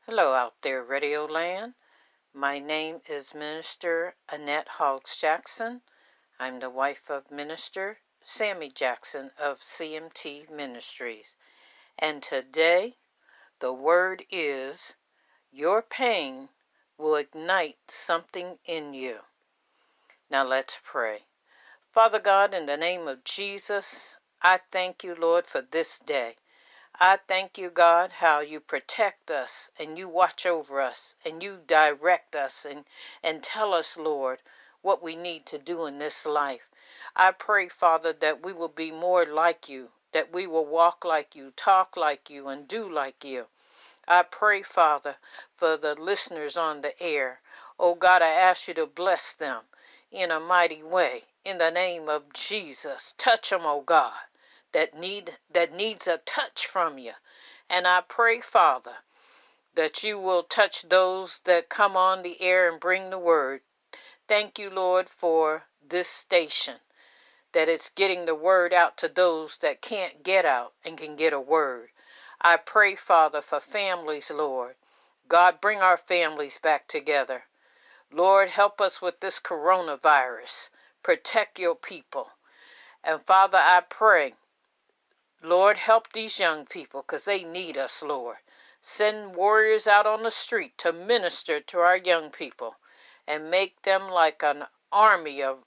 Hello out there, Radio Land. My name is Minister Annette Hoggs Jackson. I'm the wife of Minister Sammy Jackson of CMT Ministries. And today, the word is, your pain will ignite something in you. Now let's pray. Father God, in the name of Jesus, I thank you, Lord, for this day. I thank you, God, how you protect us and you watch over us and you direct us and tell us, Lord, what we need to do in this life. I pray, Father, that we will be more like you, that we will walk like you, talk like you, and do like you. I pray, Father, for the listeners on the air. Oh, God, I ask you to bless them in a mighty way. In the name of Jesus, touch them, oh God. That needs a touch from you. And I pray, Father, that you will touch those that come on the air and bring the word. Thank you, Lord, for this station, that it's getting the word out to those that can't get out and can get a word. I pray, Father, for families, Lord. God, bring our families back together. Lord, help us with this coronavirus. Protect your people. And Father, I pray, Lord, help these young people because they need us, Lord. Send warriors out on the street to minister to our young people and make them like an army of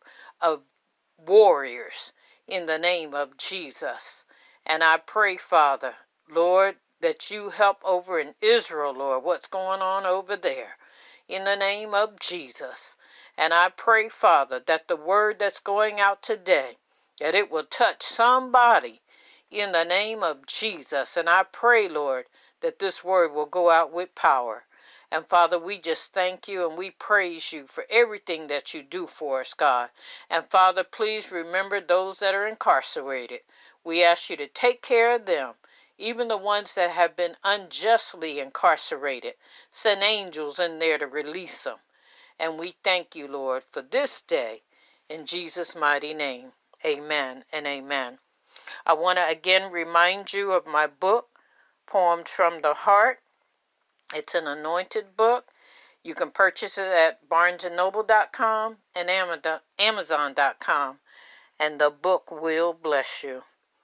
warriors in the name of Jesus. And I pray, Father, Lord, that you help over in Israel, Lord, what's going on over there in the name of Jesus. And I pray, Father, that the word that's going out today, that it will touch somebody in the name of Jesus. And I pray, Lord, that this word will go out with power. And Father, we just thank you and we praise you for everything that you do for us, God. And Father, please remember those that are incarcerated. We ask you to take care of them, even the ones that have been unjustly incarcerated. Send angels in there to release them. And we thank you, Lord, for this day. In Jesus' mighty name, amen and amen. I want to again remind you of my book, Poems from the Heart. It's an anointed book. You can purchase it at barnesandnoble.com and amazon.com, and the book will bless you.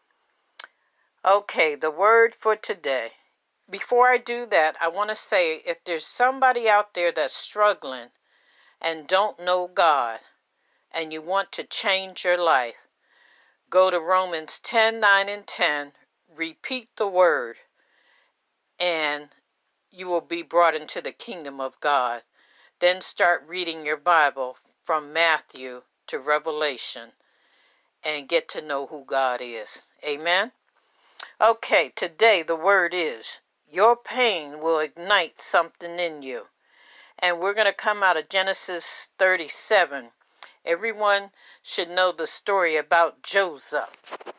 Okay, the word for today. Before I do that, I want to say, if there's somebody out there that's struggling and don't know God, and you want to change your life, go to Romans 10:9 and 10, repeat the word, and you will be brought into the kingdom of God. Then start reading your Bible from Matthew to Revelation and get to know who God is. Amen? Okay, today the word is, your pain will ignite something in you. And we're going to come out of Genesis 37. Everyone should know the story about Joseph.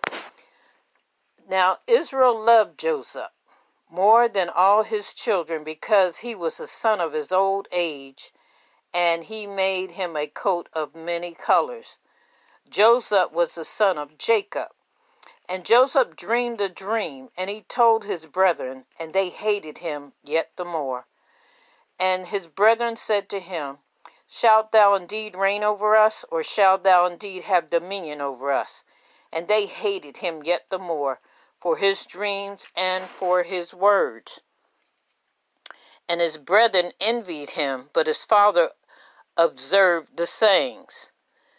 Now, Israel loved Joseph more than all his children because he was the son of his old age, and he made him a coat of many colors. Joseph was the son of Jacob. And Joseph dreamed a dream, and he told his brethren, and they hated him yet the more. And his brethren said to him, shalt thou indeed reign over us, or shalt thou indeed have dominion over us? And they hated him yet the more for his dreams and for his words. And his brethren envied him, but his father observed the sayings.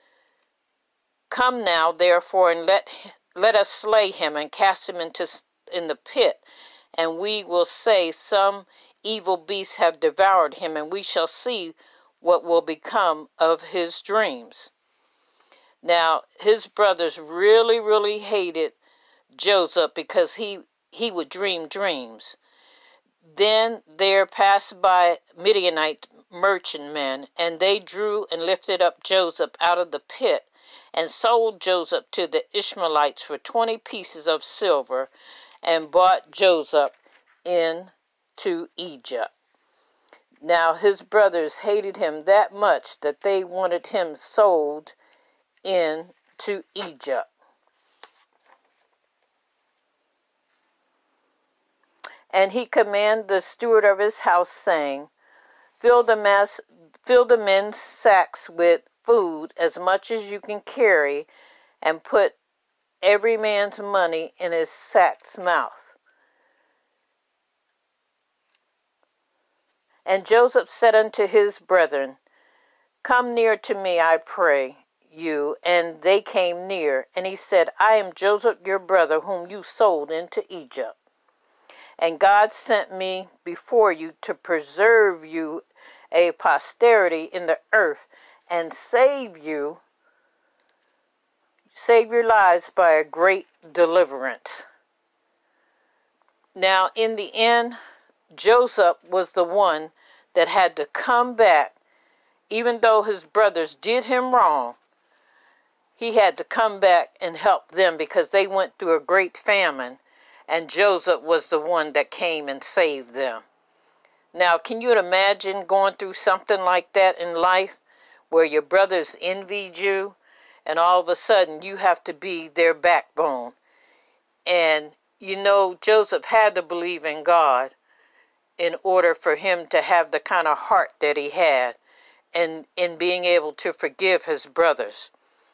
Come now, therefore, and let us slay him and cast him in the pit, and we will say some evil beasts have devoured him, and we shall see what will become of his dreams. Now, his brothers really, really hated Joseph because he would dream dreams. Then there passed by Midianite merchantmen, and they drew and lifted up Joseph out of the pit, and sold Joseph to the Ishmaelites for 20 pieces of silver, and brought Joseph into Egypt. Now his brothers hated him that much that they wanted him sold into Egypt. And he commanded the steward of his house, saying, Fill the men's sacks with food, as much as you can carry, and put every man's money in his sack's mouth. And Joseph said unto his brethren, Come near to me, I pray you. And they came near. And he said, I am Joseph your brother, whom you sold into Egypt. And God sent me before you to preserve you a posterity in the earth, and save your lives by a great deliverance. Now, in the end, Joseph was the one that had to come back. Even though his brothers did him wrong, he had to come back and help them because they went through a great famine, and Joseph was the one that came and saved them. Now, can you imagine going through something like that in life, where your brothers envied you, and all of a sudden you have to be their backbone? And Joseph had to believe in God in order for him to have the kind of heart that he had, and in being able to forgive his brothers.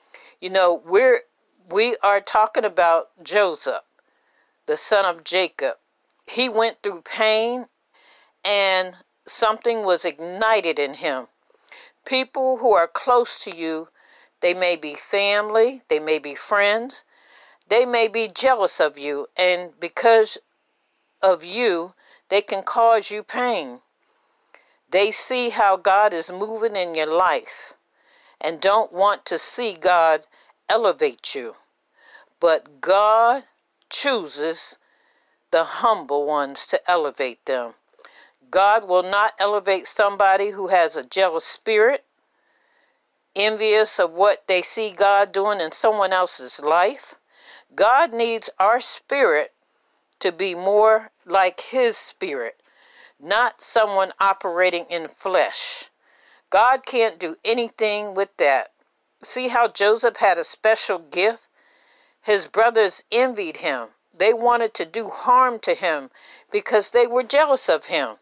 We are talking about Joseph, the son of Jacob. He went through pain, and something was ignited in him. People who are close to you, they may be family, they may be friends, they may be jealous of you, and because of you, they can cause you pain. They see how God is moving in your life and don't want to see God elevate you. But God chooses the humble ones to elevate them. God will not elevate somebody who has a jealous spirit, envious of what they see God doing in someone else's life. God needs our spirit to be more like his spirit, not someone operating in flesh. God can't do anything with that. See how Joseph had a special gift? His brothers envied him. They wanted to do harm to him because they were jealous of him.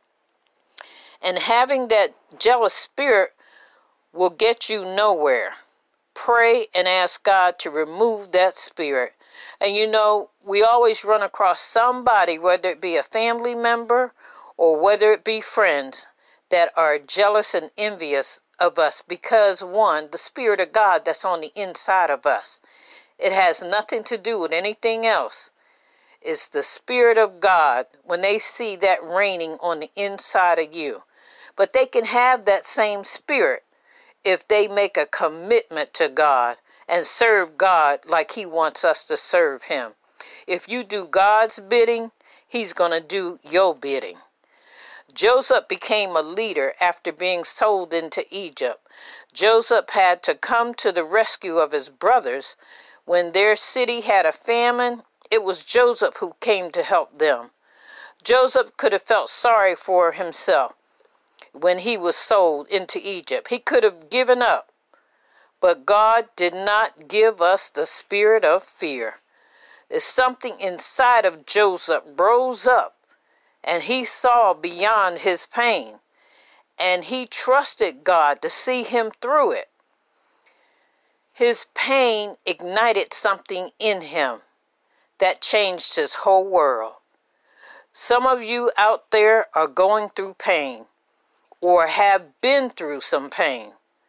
And having that jealous spirit will get you nowhere. Pray and ask God to remove that spirit. And we always run across somebody, whether it be a family member or whether it be friends, that are jealous and envious of us because, one, the Spirit of God that's on the inside of us. It has nothing to do with anything else. It's the Spirit of God when they see that reigning on the inside of you. But they can have that same spirit if they make a commitment to God and serve God like he wants us to serve him. If you do God's bidding, he's going to do your bidding. Joseph became a leader after being sold into Egypt. Joseph had to come to the rescue of his brothers. When their city had a famine, it was Joseph who came to help them. Joseph could have felt sorry for himself when he was sold into Egypt. He could have given up. But God did not give us the spirit of fear. It's something inside of Joseph rose up, and he saw beyond his pain, and he trusted God to see him through it. His pain ignited something in him that changed his whole world. Some of you out there are going through pain or have been through some pain,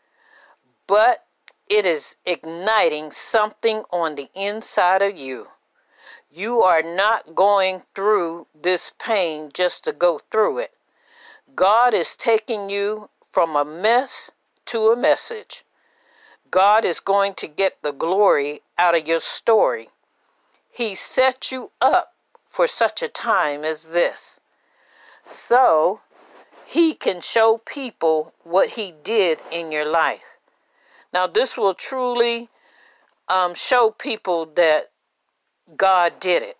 but it is igniting something on the inside of you. You are not going through this pain just to go through it. God is taking you from a mess to a message. God is going to get the glory out of your story. He set you up for such a time as this, so he can show people what he did in your life. Now, this will truly show people that God did it.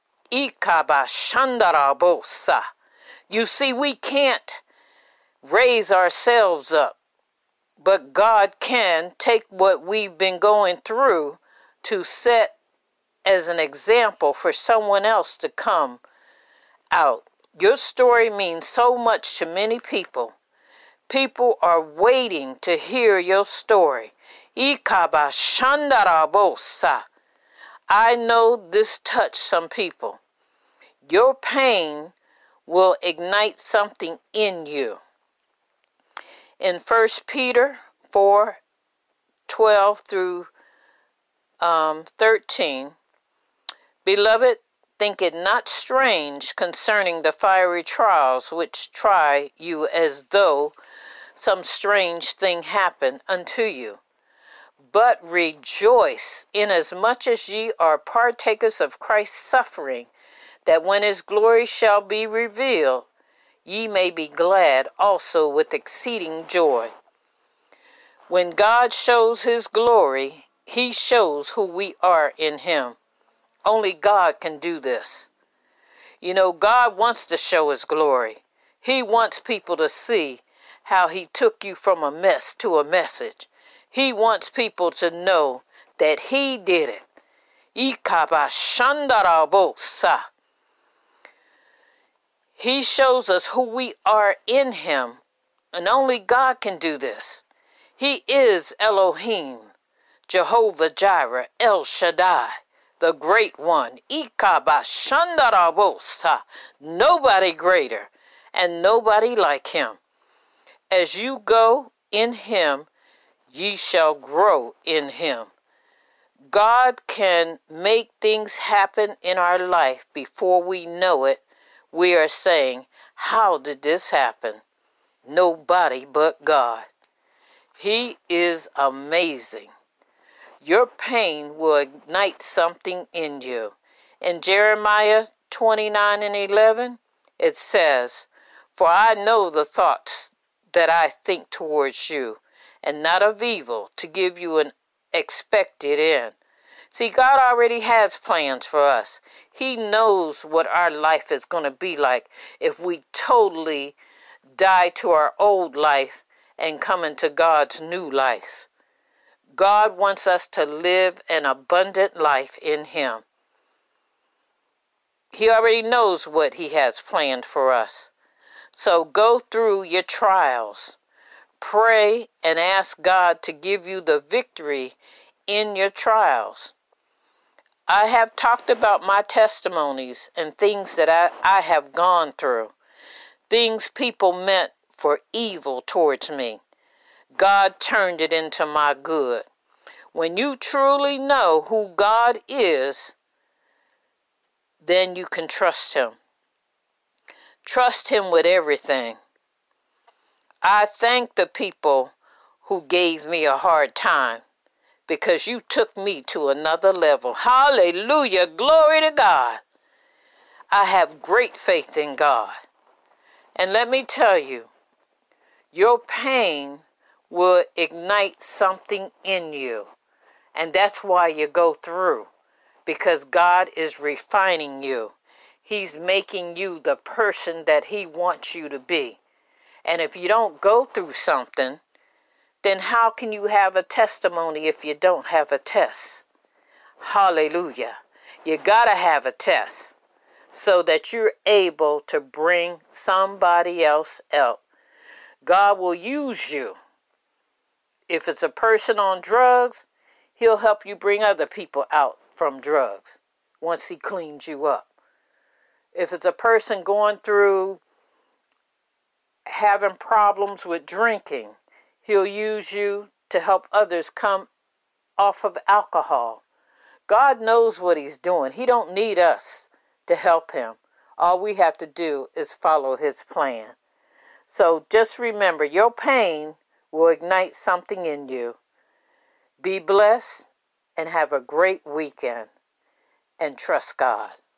Ikabashandarabosa. You see, we can't raise ourselves up, but God can take what we've been going through to set as an example for someone else to come out. Your story means so much to many people. People are waiting to hear your story. Ikabashandarabosa. I know this touched some people. Your pain will ignite something in you. In 1 Peter 4:12 through 13, Beloved, think it not strange concerning the fiery trials which try you, as though some strange thing happened unto you. But rejoice, inasmuch as ye are partakers of Christ's suffering, that when his glory shall be revealed, ye may be glad also with exceeding joy. When God shows his glory, he shows who we are in him. Only God can do this. You know, God wants to show his glory. He wants people to see how he took you from a mess to a message. He wants people to know that he did it. Ikabashandarabosa. He shows us who we are in him, and only God can do this. He is Elohim, Jehovah Jireh, El Shaddai, the Great One. Ikabashandarabosa. Nobody greater and nobody like him. As you go in him, ye shall grow in him. God can make things happen in our life before we know it. We are saying, how did this happen? Nobody but God. He is amazing. Your pain will ignite something in you. In Jeremiah 29:11, it says, For I know the thoughts that I think towards you, and not of evil, to give you an expected end. See, God already has plans for us. He knows what our life is going to be like if we totally die to our old life and come into God's new life. God wants us to live an abundant life in him. He already knows what he has planned for us. So go through your trials. Pray and ask God to give you the victory in your trials. I have talked about my testimonies and things that I have gone through. Things people meant for evil towards me. God turned it into my good. When you truly know who God is, then you can trust him. Trust him with everything. I thank the people who gave me a hard time, because you took me to another level. Hallelujah. Glory to God. I have great faith in God. And let me tell you, your pain will ignite something in you. And that's why you go through, because God is refining you. He's making you the person that he wants you to be. And if you don't go through something, then how can you have a testimony if you don't have a test? Hallelujah. You gotta have a test so that you're able to bring somebody else out. God will use you. If it's a person on drugs, he'll help you bring other people out from drugs once he cleans you up. If it's a person going through having problems with drinking, he'll use you to help others come off of alcohol. God knows what he's doing. He don't need us to help him. All we have to do is follow his plan. So just remember, your pain will ignite something in you. Be blessed and have a great weekend, and trust God.